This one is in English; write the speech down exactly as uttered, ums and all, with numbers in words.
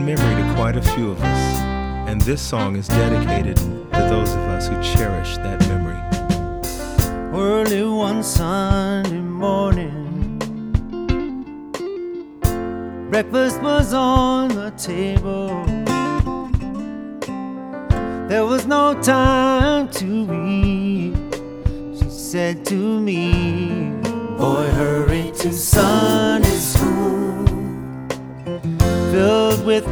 memory to quite a few of us, and this song is dedicated to those of us who cherish that memory. Early one Sunday morning, breakfast was on the table. There was no time to eat. She said to me, "Boy, hurry to Sunday school, filled with